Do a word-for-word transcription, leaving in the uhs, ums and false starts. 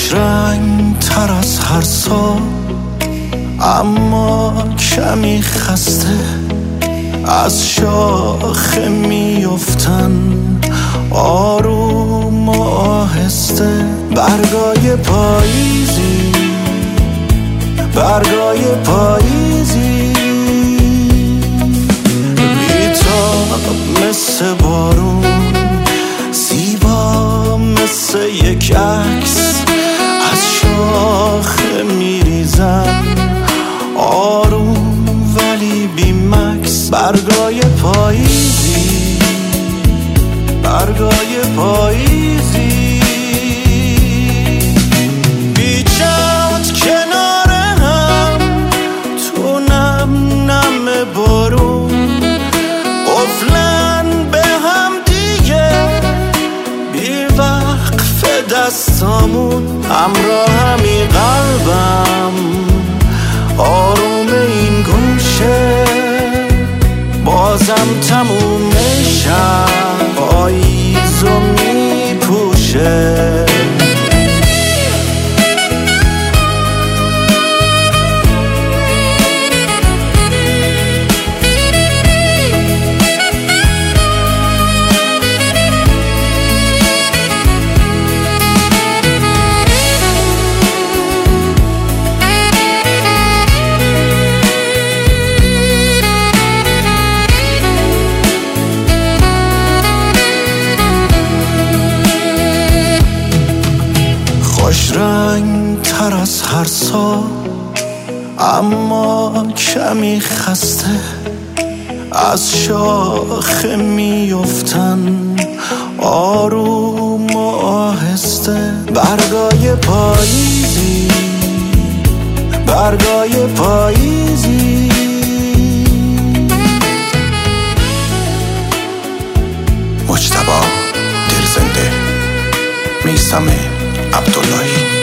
خوش رنگ تر از هر سال، اما کمی خسته، از شاخه میافتن آروم و آهسته. برگای پاییزی، برگای پاییزی، بی‌تاب مثل بارون، زیبا مثل یک عکس، از شاخه میریزن آروم ولی بی مکس. برگای پاییزی، برگای پاییزی، بیچت کنار هم تو نم نم بارون، قفلن به هم دیگه بی وقف دستامون، همراه همی قلبم آروم این گوشه، بازم تموم شب پاییزو میپوشه. خوش رنگ تر از هر سال، اما کمی خسته، از شاخه میافتن آروم و آهسته. برگای پاییزی، برگای پاییزی، مجتبی دلزنده، میثم عبداللهی.